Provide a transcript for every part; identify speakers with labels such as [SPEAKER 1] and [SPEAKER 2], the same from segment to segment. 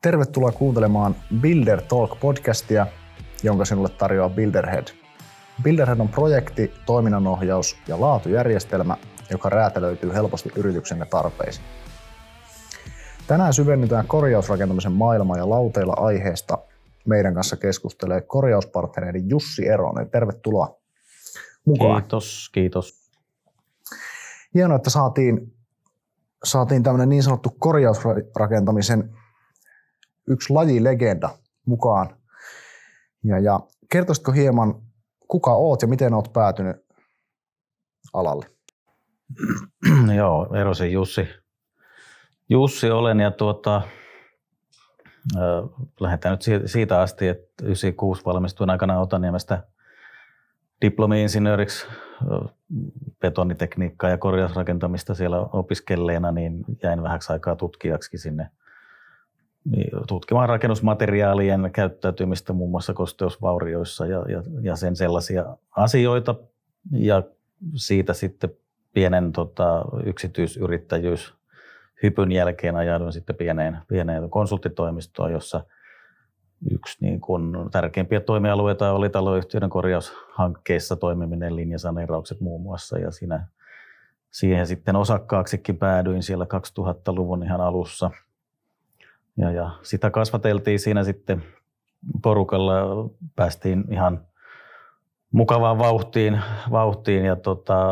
[SPEAKER 1] Tervetuloa kuuntelemaan Builder Talk-podcastia, jonka sinulle tarjoaa Builderhead. Builderhead on projekti, toiminnanohjaus ja laatujärjestelmä, joka räätälöityy helposti yrityksenne tarpeisiin. Tänään syvennytään korjausrakentamisen maailmaan ja lauteilla aiheesta meidän kanssa keskustelee korjauspartnereiden Jussi Eronen. Tervetuloa mukaan.
[SPEAKER 2] Kiitos.
[SPEAKER 1] Hienoa, että saatiin tämmöinen niin sanottu korjausrakentamisen yksi lajilegenda mukaan. Ja kertoisitko hieman, kuka oot ja miten oot päätynyt alalle?
[SPEAKER 2] Joo, Erosen Jussi olen ja lähdetään nyt siitä asti, että 96 valmistuin aikanaan Otaniemestä diplomi-insinööriksi betonitekniikkaa ja korjausrakentamista siellä opiskelleena, niin jäin vähäksi aikaa tutkijaksi sinne tutkimaan rakennusmateriaalien käyttäytymistä muun muassa kosteusvaurioissa ja sen sellaisia asioita. Ja siitä sitten pienen yksityisyrittäjyyshypyn jälkeen ajauduin sitten pieneen konsulttitoimistoon, jossa yksi niin kuin tärkeimpiä toimialueita oli taloyhtiöiden korjaushankkeissa toimiminen, linjasaneeraukset muun muassa. Ja siihen sitten osakkaaksikin päädyin siellä 2000-luvun ihan alussa. Ja sitä kasvateltiin siinä sitten porukalla, päästiin ihan mukavaan vauhtiin ja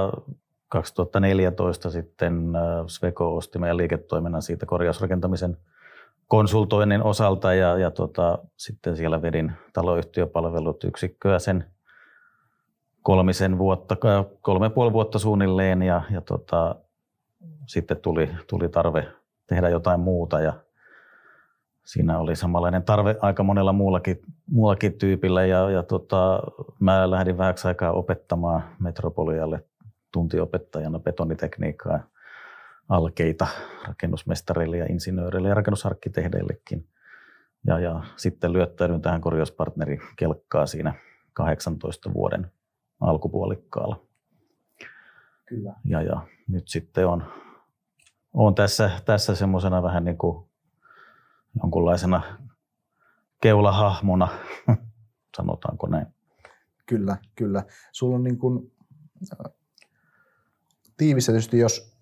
[SPEAKER 2] 2014 sitten Sweco osti meidän liiketoiminnan siitä korjausrakentamisen konsultoinnin osalta ja sitten siellä vedin taloyhtiöpalvelut yksikköä sen 3,5 vuotta suunnilleen ja sitten tuli tarve tehdä jotain muuta ja siinä oli samanlainen tarve aika monella muullakin tyypillä ja mä lähdin vähäksi aikaa opettamaan Metropolialle tuntiopettajana betonitekniikkaa alkeita rakennusmestareille ja insinööreille ja rakennusarkkitehdeillekin. Ja sitten lyöttäydyin tähän korjauspartnerin kelkkaa siinä 18 vuoden alkupuolikkaalla.
[SPEAKER 1] Kyllä.
[SPEAKER 2] Ja nyt sitten on tässä semmoisena vähän niin kuin jonkunlaisena keulahahmona, sanotaanko näin.
[SPEAKER 1] Kyllä. Sulla on niin kuin tiivistetysti, jos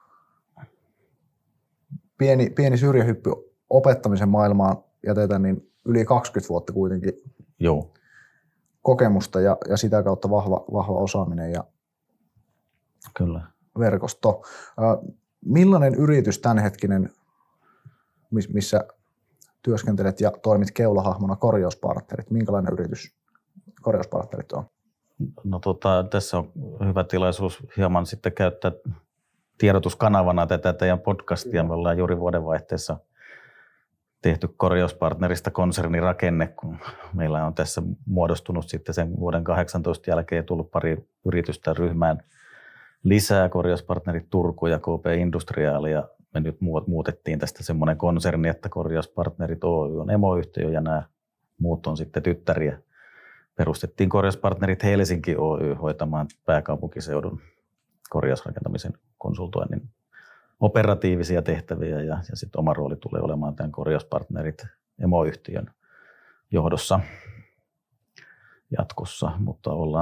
[SPEAKER 1] pieni syrjähyppy opettamisen maailmaan jätetään, niin yli 20 vuotta kuitenkin
[SPEAKER 2] Joo.
[SPEAKER 1] kokemusta ja sitä kautta vahva osaaminen ja
[SPEAKER 2] Kyllä.
[SPEAKER 1] verkosto. Millainen yritys tämänhetkinen, missä työskentelet ja toimit keulahahmona korjauspartnerit? Minkälainen yritys korjauspartnerit on?
[SPEAKER 2] No tässä on hyvä tilaisuus hieman sitten käyttää tiedotuskanavana tätä teidän podcastia. Me ollaan juuri vuodenvaihteessa tehty korjauspartnerista konsernirakenne, kun meillä on tässä muodostunut sitten sen vuoden 2018 jälkeen tullut pari yritystä ryhmään lisää, korjauspartnerit Turku ja KP Industriaali, ja me nyt muutettiin tästä semmoinen konserni, että korjauspartnerit Oy on emoyhtiö ja nämä muut on sitten tyttäriä. Perustettiin korjauspartnerit Helsinki Oy hoitamaan pääkaupunkiseudun korjausrakentamisen konsultoinnin operatiivisia tehtäviä ja sitten oma rooli tulee olemaan tämän korjauspartnerit emoyhtiön johdossa jatkossa, mutta ollaan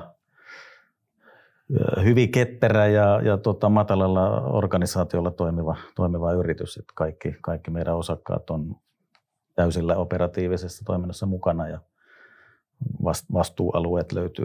[SPEAKER 2] hyvin ketterä ja matalalla organisaatiolla toimiva yritys, että kaikki meidän osakkaat on täysillä operatiivisessa toiminnassa mukana ja vastuualueet löytyy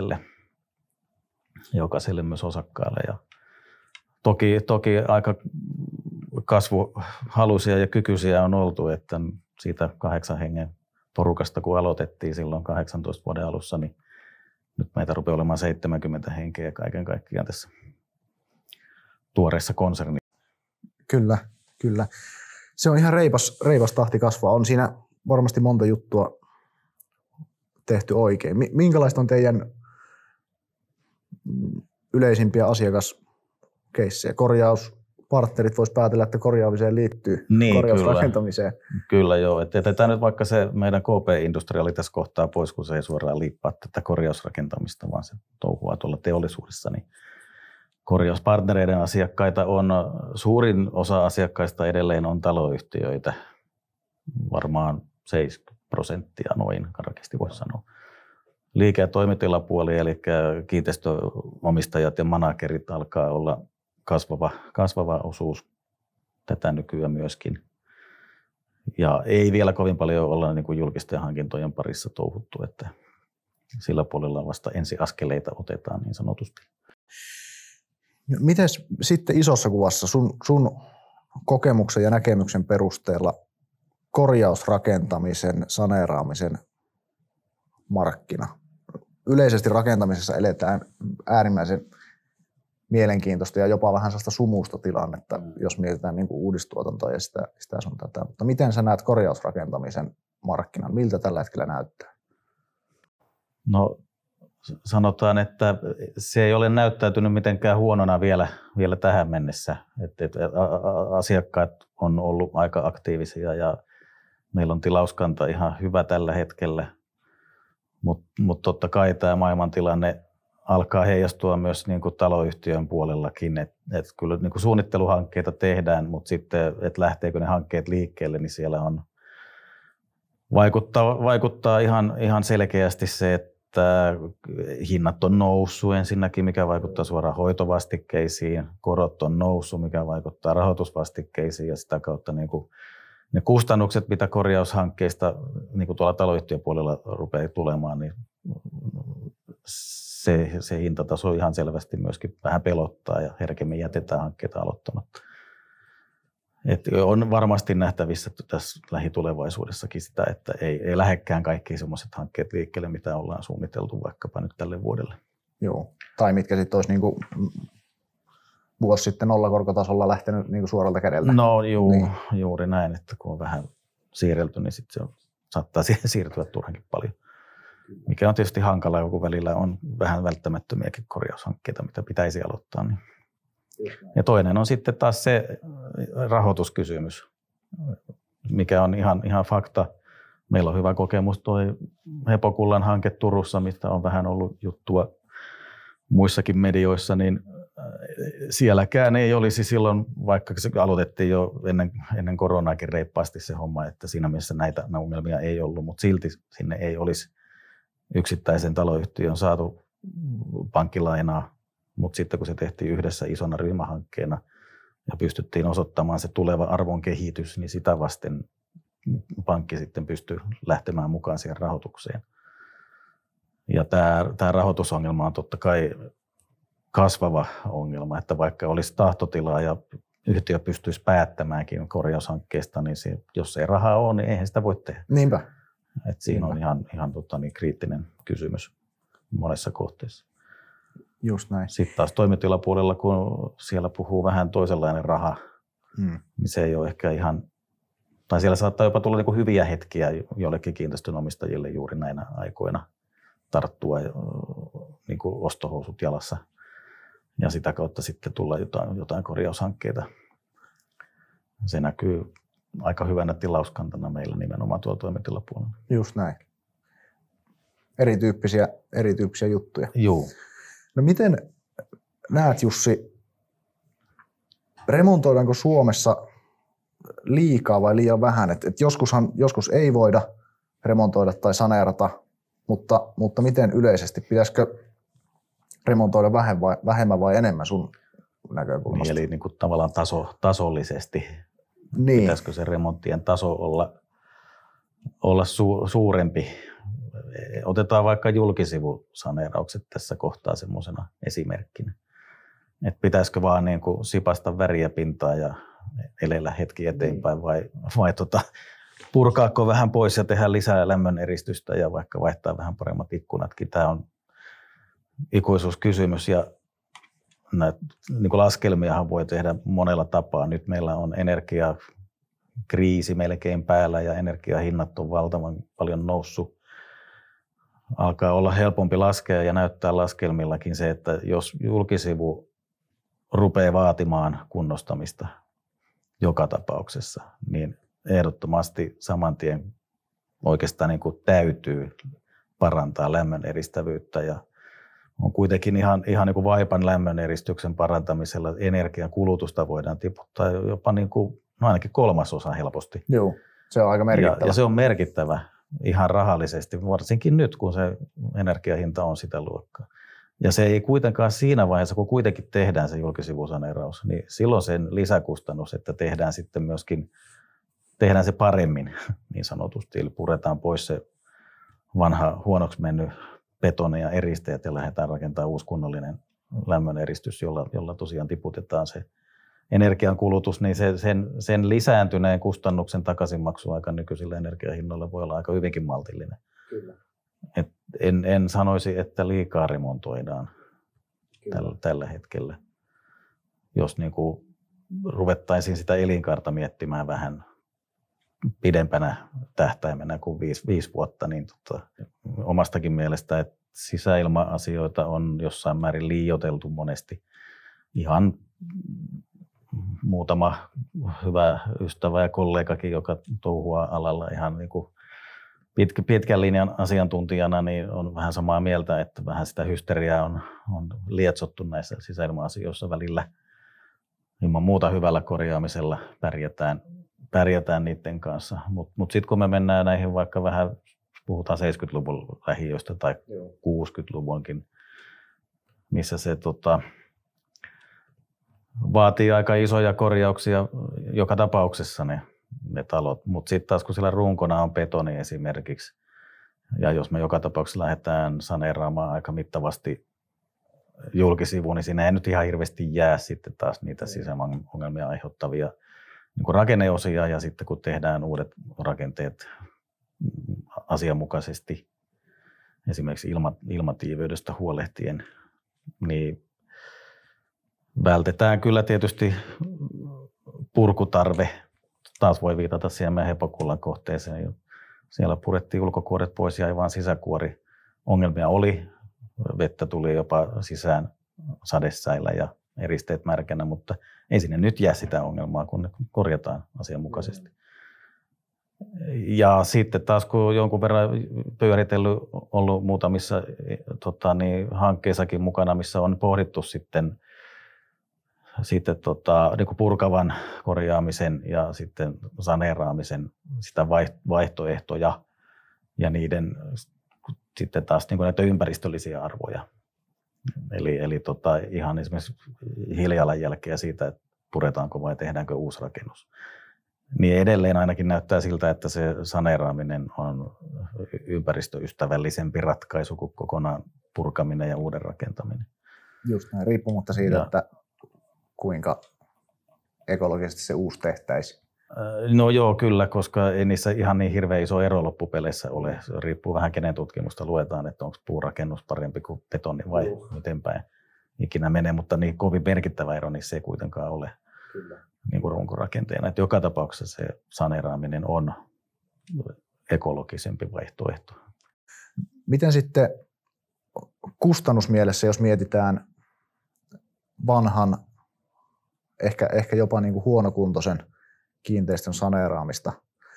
[SPEAKER 2] jokaiselle myös osakkaalle. Ja toki aika kasvuhaluisia ja kykyisiä on oltu, että siitä 8 hengen porukasta kun aloitettiin silloin 18 vuoden alussa, niin nyt meitä rupeaa olemaan 70 henkeä kaiken kaikkiaan tässä tuoreessa konsernissa.
[SPEAKER 1] Kyllä. Se on ihan reipas tahti kasvaa. On siinä varmasti monta juttua tehty oikein. Minkälaista on teidän yleisimpiä asiakaskeissejä? Korjauspartnerit voisi päätellä, että korjaamiseen liittyy korjausrakentamiseen.
[SPEAKER 2] Kyllä joo. Jätetään nyt vaikka se meidän KP Industriaali tässä kohtaa pois, kun se ei suoraan liippaa tätä korjausrakentamista, vaan se touhua tuolla teollisuudessa. Niin korjauspartnereiden asiakkaita on, suurin osa asiakkaista edelleen on taloyhtiöitä. varmaan 70% noin karkeasti voisi sanoa. Liike- ja toimitilapuoli, eli kiinteistöomistajat ja managerit alkaa olla kasvava osuus tätä nykyään myöskin. Ja ei vielä kovin paljon olla niin kuin julkisten hankintojen parissa touhuttu, että sillä puolella vasta ensiaskeleita otetaan niin sanotusti.
[SPEAKER 1] Miten sitten isossa kuvassa sun kokemuksen ja näkemyksen perusteella korjausrakentamisen, saneeraamisen markkina? Yleisesti rakentamisessa eletään äärimmäisen mielenkiintoista ja jopa vähän sellaista sumusta tilannetta, jos mietitään niin kuin uudistuotantoa ja sitä sun tätä. Mutta miten sä näet korjausrakentamisen markkinan? Miltä tällä hetkellä näyttää?
[SPEAKER 2] No sanotaan, että se ei ole näyttäytynyt mitenkään huonona vielä tähän mennessä. Asiakkaat on ollut aika aktiivisia ja meillä on tilauskanta ihan hyvä tällä hetkellä. Mutta totta kai tämä maailmantilanne alkaa heijastua myös niin kuin taloyhtiön puolellakin, että kyllä niin kuin suunnitteluhankkeita tehdään, mutta sitten, että lähteekö ne hankkeet liikkeelle, niin siellä on vaikuttaa ihan selkeästi se, että hinnat on noussut ensinnäkin, mikä vaikuttaa suoraan hoitovastikkeisiin, korot on noussut, mikä vaikuttaa rahoitusvastikkeisiin ja sitä kautta niin kuin ne kustannukset, mitä korjaushankkeista niin kuin tuolla taloyhtiöpuolella rupeaa tulemaan, niin se hintataso ihan selvästi myöskin vähän pelottaa ja herkemmin jätetään hankkeita aloittamatta. Et on varmasti nähtävissä tässä lähitulevaisuudessakin sitä, että ei lähdekään kaikki sellaiset hankkeet liikkeelle, mitä ollaan suunniteltu vaikkapa nyt tälle vuodelle.
[SPEAKER 1] Joo, tai mitkä sitten olisi niin kuin vuosi sitten nollakorkotasolla lähtenyt niin kuin suoralta kädeltä.
[SPEAKER 2] No juuri näin, että kun on vähän siirrelty, niin sitten se saattaa siirtyä turhankin paljon. Mikä on tietysti hankalaa, kun välillä on vähän välttämättömiäkin korjaushankkeita, mitä pitäisi aloittaa. Niin. Ja toinen on sitten taas se rahoituskysymys, mikä on ihan fakta. Meillä on hyvä kokemus tuo Hepokullan hanke Turussa, mistä on vähän ollut juttua muissakin medioissa, niin sielläkään ei olisi silloin, vaikka se aloitettiin jo ennen koronaakin reippaasti se homma, että siinä mielessä näitä ongelmia ei ollut, mutta silti sinne ei olisi yksittäisen taloyhtiön saatu pankkilainaa, mutta sitten kun se tehtiin yhdessä isona ryhmähankkeena ja pystyttiin osoittamaan se tuleva arvon kehitys, niin sitä vasten pankki sitten pystyy lähtemään mukaan siihen rahoitukseen. Ja tämä rahoitusongelma on totta kai kasvava ongelma, että vaikka olisi tahtotilaa ja yhtiö pystyisi päättämäänkin korjaushankkeesta, niin jos ei rahaa ole, niin eihän sitä voi tehdä.
[SPEAKER 1] Niinpä.
[SPEAKER 2] Et siinä on ihan kriittinen kysymys monessa kohteessa.
[SPEAKER 1] Just näin.
[SPEAKER 2] Sitten taas toimitilapuolella, kun siellä puhuu vähän toisenlainen raha, niin se ei ole ehkä ihan, tai siellä saattaa jopa tulla niinku hyviä hetkiä jollekin kiinteistönomistajille juuri näinä aikoina tarttua niinku ostohousut jalassa ja sitä kautta sitten tulla jotain korjaushankkeita. Se näkyy aika hyvänä tilauskantana meillä nimenomaan tuolla toimitilapuolella.
[SPEAKER 1] Just näin. Erityyppisiä juttuja.
[SPEAKER 2] Joo.
[SPEAKER 1] No miten näet, Jussi, remontoidaanko Suomessa liikaa vai liian vähän? Et joskus ei voida remontoida tai saneerata, mutta miten yleisesti? Pitäisikö remontoida vähemmän vai enemmän sun näkökulmasta?
[SPEAKER 2] Eli niin kuin tavallaan tasollisesti.
[SPEAKER 1] Niin.
[SPEAKER 2] Pitäisikö se remonttien taso olla suurempi? Otetaan vaikka julkisivusaneeraukset tässä kohtaa semmoisena esimerkkinä. Et pitäisikö vaan niin kuin sipasta väriä pintaan ja elellä hetki eteenpäin vai purkaako vähän pois ja tehdä lisää lämmön eristystä ja vaikka vaihtaa vähän paremmat ikkunatkin. Tämä on ikuisuuskysymys ja niin kuin laskelmiahan voi tehdä monella tapaa. Nyt meillä on energiakriisi melkein päällä ja energiahinnat on valtavan paljon noussut. Alkaa olla helpompi laskea ja näyttää laskelmillakin se, että jos julkisivu rupeaa vaatimaan kunnostamista joka tapauksessa, niin ehdottomasti saman tien oikeastaan niin kuin täytyy parantaa lämmön eristävyyttä ja on kuitenkin ihan niin kuin vaipan lämmön eristyksen parantamisella energian kulutusta voidaan tiputtaa jopa niin kuin, ainakin 1/3 helposti.
[SPEAKER 1] Joo. Se on aika merkittävä.
[SPEAKER 2] Ja se on merkittävä ihan rahallisesti, varsinkin nyt, kun se energiahinta on sitä luokkaa. Ja se ei kuitenkaan siinä vaiheessa, kun kuitenkin tehdään se julkisivusaneeraus, niin silloin sen lisäkustannus, että tehdään sitten myöskin se paremmin niin sanotusti, eli puretaan pois se vanha huonoksi mennyt betoni ja eristeet ja lähdetään rakentamaan uusi kunnollinen lämmöneristys, jolla tosiaan tiputetaan se energiankulutus, niin sen lisääntyneen kustannuksen takaisinmaksuaika nykyisillä energiahinnoilla voi olla aika hyvinkin maltillinen.
[SPEAKER 1] Kyllä.
[SPEAKER 2] En sanoisi, että liikaa remontoidaan tällä hetkellä. Jos niin kuin ruvettaisiin sitä elinkaarta miettimään vähän pidempänä tähtäimenä kuin 5 vuotta, niin omastakin mielestä, että sisäilma-asioita on jossain määrin liioiteltu monesti. Ihan muutama hyvä ystävä ja kollegakin, joka touhuaa alalla ihan niin kuin pitkän linjan asiantuntijana, niin on vähän samaa mieltä, että vähän sitä hysteriaa on lietsottu näissä sisäilma-asioissa välillä. Ilman muuta hyvällä korjaamisella pärjätään niiden kanssa. Mutta sitten kun me mennään näihin vaikka vähän, puhutaan 70-luvun lähiöistä tai 60-luvunkin, missä se vaatii aika isoja korjauksia joka tapauksessa ne talot. Mutta sitten taas kun siellä runkona on betoni esimerkiksi, ja jos me joka tapauksessa lähdetään saneeraamaan aika mittavasti julkisivuun, niin siinä ei nyt ihan hirveästi jää sitten taas niitä sisäongelmia aiheuttavia niin kuin rakenneosia, ja sitten kun tehdään uudet rakenteet asianmukaisesti, esimerkiksi ilmatiiveydestä huolehtien, niin vältetään kyllä tietysti purkutarve. Taas voi viitata siihen meidän Hepokullan kohteeseen. Siellä purettiin ulkokuoret pois ja vain sisäkuori. Ongelmia oli. Vettä tuli jopa sisään sadesäillä ja eristeet märkänä, mutta ei sinne nyt jää sitä ongelmaa, kun ne korjataan asianmukaisesti. Ja sitten taas kun jonkun verran pyöritellyt, ollut muutamissa hankkeissakin mukana, missä on pohdittu sitten niin kuin purkavan korjaamisen ja sitten saneeraamisen sitä vaihtoehtoja ja niiden sitten taas niin kuin näitä ympäristöllisiä arvoja. Eli ihan esimerkiksi hiilijalanjälkeä siitä, että puretaanko vai tehdäänkö uusi rakennus. Niin edelleen ainakin näyttää siltä, että se saneeraaminen on ympäristöystävällisempi ratkaisu kuin kokonaan purkaminen ja uuden rakentaminen.
[SPEAKER 1] Just näin, riippumatta siitä, että kuinka ekologisesti se uusi tehtäisiin.
[SPEAKER 2] No joo, kyllä, koska ei niissä ihan niin hirveän iso ero loppupeleissä ole. Se riippuu vähän kenen tutkimusta luetaan, että onko puurakennus parempi kuin betoni vai miten päin ikinä menee, mutta niin kovin merkittävä ero niissä ei kuitenkaan ole. Kyllä. Niin kuin runkorakenteena. Että joka tapauksessa se saneeraaminen on ekologisempi vaihtoehto.
[SPEAKER 1] Miten sitten kustannusmielessä, jos mietitään vanhan, ehkä jopa niin kuin huonokuntoisen kiinteistön saneeraamista,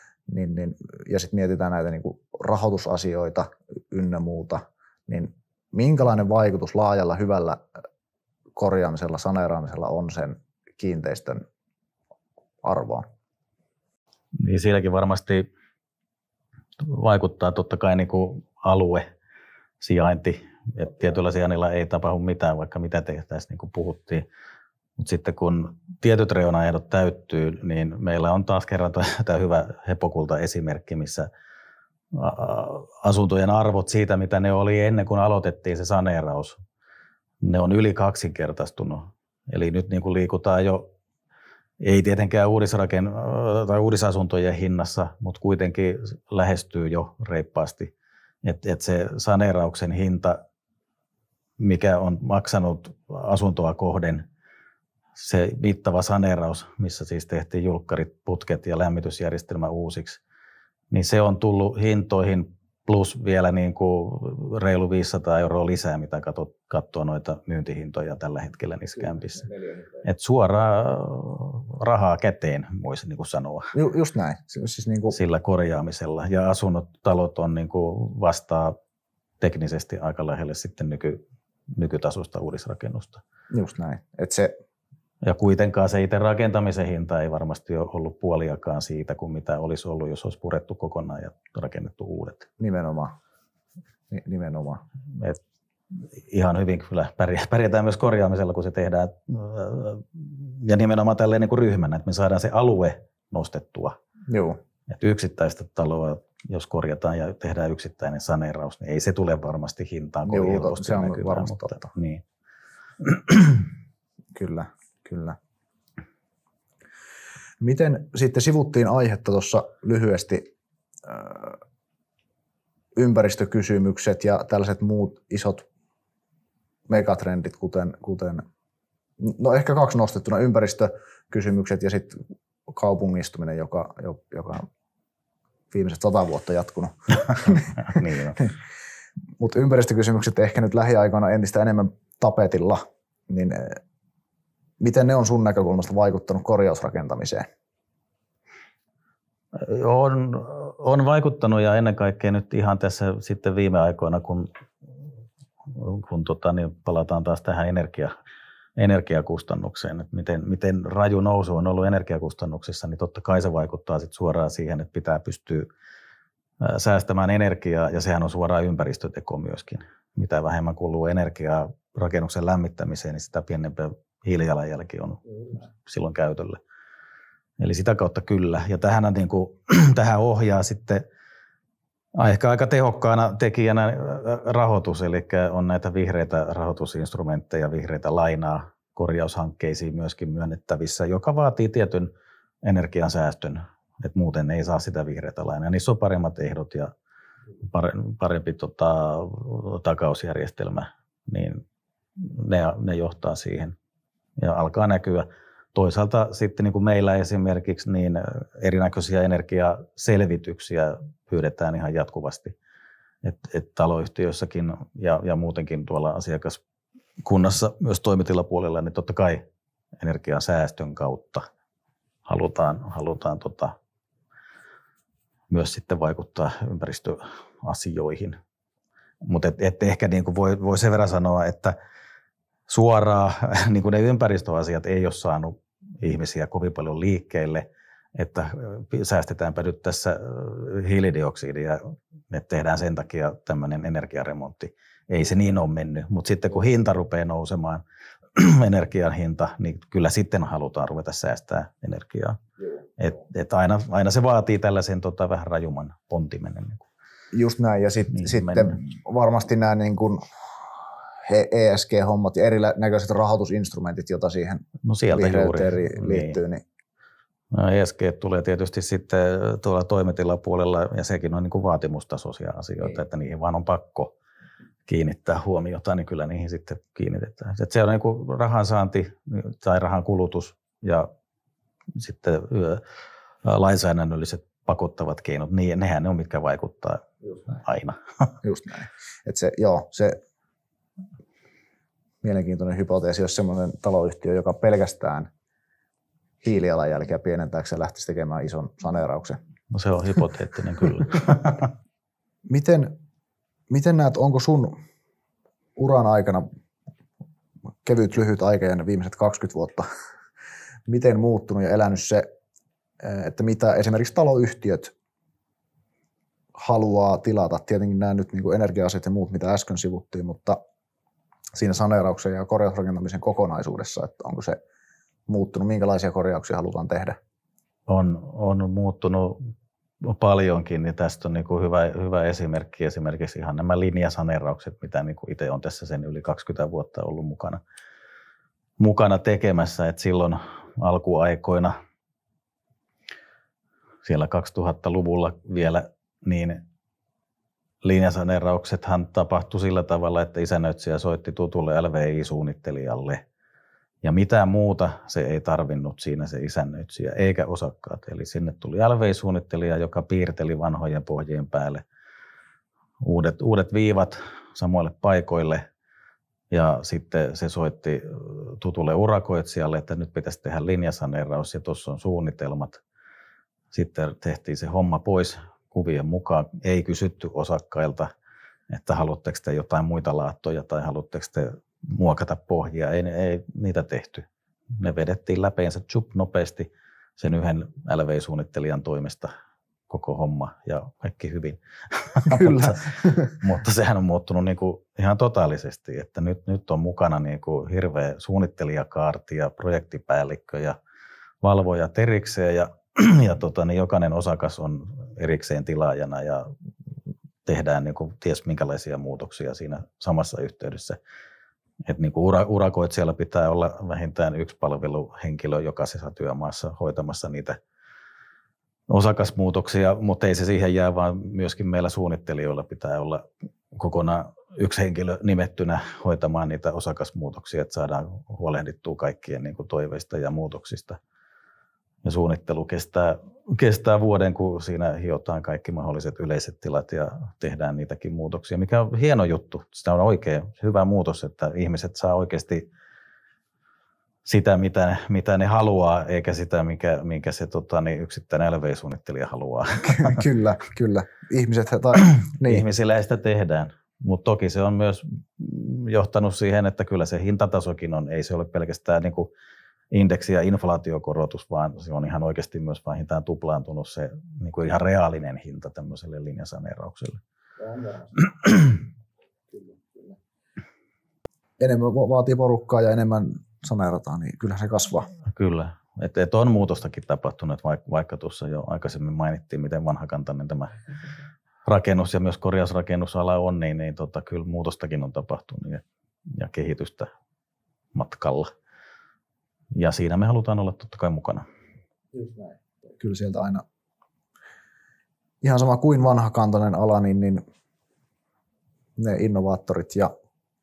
[SPEAKER 1] ja sitten mietitään näitä niin kuin rahoitusasioita ynnä muuta, niin minkälainen vaikutus laajalla hyvällä korjaamisella, saneeraamisella on sen kiinteistön arvoon?
[SPEAKER 2] Niin sielläkin varmasti vaikuttaa totta kai niin kuin alue, sijainti. Et tietyllä sijainnilla ei tapahdu mitään, vaikka mitä tehtäisiin, niin kuin puhuttiin. Mutta sitten kun tietyt reunaehdot täyttyy, niin meillä on taas kerran tämä hyvä Hepokulta-esimerkki, missä asuntojen arvot siitä, mitä ne oli ennen kuin aloitettiin se saneeraus, ne on yli 2-kertaistunut. Eli nyt niin kuin liikutaan jo, ei tietenkään uudisasuntojen hinnassa, mutta kuitenkin lähestyy jo reippaasti. Et se saneerauksen hinta, mikä on maksanut asuntoa kohden, se mittava saneeraus, missä siis tehtiin julkkarit, putket ja lämmitysjärjestelmä uusiksi, niin se on tullut hintoihin plus vielä niin kuin reilu 500 € lisää, mitä katsoo noita myyntihintoja tällä hetkellä niissä kämpissä. Et suoraan rahaa käteen, voisi niin kuin sanoa.
[SPEAKER 1] Just näin. Siis niin kuin
[SPEAKER 2] sillä korjaamisella. Ja asunnot, talot on niin kuin vastaa teknisesti aika lähelle sitten nykytasosta uudisrakennusta.
[SPEAKER 1] Just näin.
[SPEAKER 2] Ja kuitenkaan se itse rakentamisen hinta ei varmasti ole ollut puoliakaan siitä, kuin mitä olisi ollut, jos olisi purettu kokonaan ja rakennettu uudet.
[SPEAKER 1] Nimenomaan.
[SPEAKER 2] Et ihan hyvin kyllä pärjätään myös korjaamisella, kun se tehdään. Ja nimenomaan tälleen niin kuin ryhmänä, että me saadaan se alue nostettua.
[SPEAKER 1] Joo.
[SPEAKER 2] Että yksittäistä taloa, jos korjataan ja tehdään yksittäinen saneeraus, niin ei se tule varmasti hintaan kovin helposti.
[SPEAKER 1] Se on
[SPEAKER 2] näkymään,
[SPEAKER 1] varmasti totta.
[SPEAKER 2] Niin.
[SPEAKER 1] Kyllä. Miten sitten sivuttiin aihetta tuossa lyhyesti, ympäristökysymykset ja tällaiset muut isot megatrendit, kuten no ehkä 2 nostettuna, ympäristökysymykset ja sitten kaupungistuminen, joka viimeiset 100 vuotta jatkunut.
[SPEAKER 2] Niin on.
[SPEAKER 1] Mutta ympäristökysymykset ehkä nyt lähiaikoina entistä enemmän tapetilla, niin miten ne on sun näkökulmasta vaikuttanut korjausrakentamiseen?
[SPEAKER 2] On vaikuttanut ja ennen kaikkea nyt ihan tässä sitten viime aikoina, kun niin palataan taas tähän energiakustannukseen, että miten raju nousu on ollut energiakustannuksissa, niin totta kai se vaikuttaa sit suoraan siihen, että pitää pystyä säästämään energiaa ja sehän on suoraan ympäristöteko myöskin. Mitä vähemmän kuluu energiaa rakennuksen lämmittämiseen, niin sitä pienempi hiilijalanjälki on silloin käytöllä. Eli sitä kautta kyllä. Ja tähän ohjaa sitten ehkä aika tehokkaana tekijänä rahoitus, eli on näitä vihreitä rahoitusinstrumentteja, vihreitä lainaa korjaushankkeisiin myöskin myönnettävissä, joka vaatii tietyn energiansäästön, että muuten ei saa sitä vihreitä lainaa. Niissä on paremmat ehdot ja parempi takausjärjestelmä, niin ne johtaa siihen ja alkaa näkyä. Toisaalta sitten niin kuin meillä esimerkiksi niin erinäköisiä energiaselvityksiä pyydetään ihan jatkuvasti. Et taloyhtiöissäkin ja muutenkin tuolla asiakaskunnassa myös toimitilapuolella, niin totta kai energiansäästön kautta halutaan myös sitten vaikuttaa ympäristöasioihin. Mutta et ehkä niin kuin voi sen verran sanoa, että suoraan niin kuin ne ympäristöasiat ei ole saanut ihmisiä kovin paljon liikkeelle, että säästetäänpä nyt tässä hiilidioksidia, että tehdään sen takia tämmöinen energiaremontti. Ei se niin ole mennyt, mutta sitten kun hinta rupeaa nousemaan, energian hinta, niin kyllä sitten halutaan ruveta säästää energiaa. Et aina se vaatii tällaisen vähän rajumman pontimenen.
[SPEAKER 1] Just näin, ja sitten varmasti nämä niin kuin ESG-hommat ja erinäköiset rahoitusinstrumentit, joita siihen vihreyteen liittyy. Niin.
[SPEAKER 2] No, ESG tulee tietysti sitten tuolla toimitilapuolella, ja sekin on niin kuin vaatimustasoisia asioita, että niihin vaan on pakko kiinnittää huomiota, niin kyllä niihin sitten kiinnitetään. Se on niin kuin rahansaanti tai rahan kulutus ja sitten lainsäädännölliset pakottavat keinot, niin nehän ne on, mitkä vaikuttaa aina.
[SPEAKER 1] Just näin. Se mielenkiintoinen hypoteesi, jos semmoinen taloyhtiö, joka pelkästään hiilijalanjälkeä pienentääkseen lähtisi tekemään ison saneerauksen.
[SPEAKER 2] No se on hypoteettinen kyllä.
[SPEAKER 1] Miten näet, onko sun uran aikana lyhyt aika ja ne viimeiset 20 vuotta, miten muuttunut ja elänyt se, että mitä esimerkiksi taloyhtiöt haluaa tilata? Tietenkin nämä nyt niin kuin energia-asiat ja muut, mitä äsken sivuttiin, mutta siinä saneerauksen ja korjausrakentamisen kokonaisuudessa, että onko se muuttunut, minkälaisia korjauksia halutaan tehdä?
[SPEAKER 2] On muuttunut paljonkin, niin tästä on niin kuin hyvä esimerkki. Esimerkiksi ihan nämä linjasaneeraukset, mitä niin kuin itse olen tässä sen yli 20 vuotta ollut mukana tekemässä. Et silloin alkuaikoina, siellä 2000-luvulla vielä, niin linjasaneerauksethan tapahtui sillä tavalla, että isännöitsijä soitti tutulle LVI-suunnittelijalle. Ja mitään muuta se ei tarvinnut siinä se isännöitsijä eikä osakkaat. Eli sinne tuli LVI-suunnittelija, joka piirteli vanhojen pohjien päälle uudet viivat samoille paikoille. Ja sitten se soitti tutulle urakoitsijalle, että nyt pitäisi tehdä linjasaneeraus ja tuossa on suunnitelmat. Sitten tehtiin se homma pois kuvien mukaan. Ei kysytty osakkailta, että haluatteko te jotain muita laattoja tai haluatteko te muokata pohjia. Ei niitä tehty. ne vedettiin läpeensä nopeasti sen yhden LV-suunnittelijan toimesta koko homma ja kaikki hyvin.
[SPEAKER 1] Kyllä.
[SPEAKER 2] mutta sehän on muuttunut niin kuin ihan totaalisesti, että nyt on mukana niin kuin hirveä suunnittelijakaarti ja projektipäällikkö ja valvojat erikseen ja niin jokainen osakas on erikseen tilaajana ja tehdään niin kuin ties minkälaisia muutoksia siinä samassa yhteydessä. Että niin kuin urakoitsijalla pitää olla vähintään yksi palveluhenkilö jokaisessa työmaassa hoitamassa niitä osakasmuutoksia, mutta ei se siihen jää, vaan myöskin meillä suunnittelijoilla pitää olla kokonaan yksi henkilö nimettynä hoitamaan niitä osakasmuutoksia, että saadaan huolehdittua kaikkien niin kuin toiveista ja muutoksista. Ja suunnittelu kestää vuoden, kun siinä hiotaan kaikki mahdolliset yleiset tilat ja tehdään niitäkin muutoksia, mikä on hieno juttu. Sitä on oikein hyvä muutos, että ihmiset saa oikeasti sitä, mitä ne haluaa, eikä sitä, minkä se yksittäinen LV-suunnittelija haluaa.
[SPEAKER 1] Kyllä. Niin.
[SPEAKER 2] Ihmisillä sitä tehdään. Mutta toki se on myös johtanut siihen, että kyllä se hintatasokin on, ei se ole pelkästään niin kuin indeksi- ja inflaatiokorotus, vaan se on ihan oikeasti myös vähintään tuplaantunut se niin kuin ihan reaalinen hinta tämmöiselle linjasaneeraukselle.
[SPEAKER 1] Enemmän vaatii porukkaa ja enemmän saneerataan, niin kyllä se kasvaa.
[SPEAKER 2] Kyllä. Et on muutostakin tapahtunut, vaikka tuossa jo aikaisemmin mainittiin, miten vanhakantainen tämä rakennus ja myös korjausrakennusala on, niin kyllä muutostakin on tapahtunut ja kehitystä matkalla. Ja siinä me halutaan olla totta kai mukana.
[SPEAKER 1] Just näin. Kyllä sieltä aina ihan sama kuin vanhakantainen ala, niin ne innovaattorit ja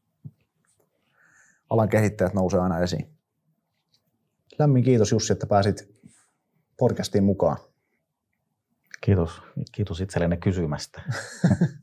[SPEAKER 1] alan kehittäjät nousee aina esiin. Lämmin kiitos Jussi, että pääsit podcastiin mukaan.
[SPEAKER 2] Kiitos itsellenne kysymästä.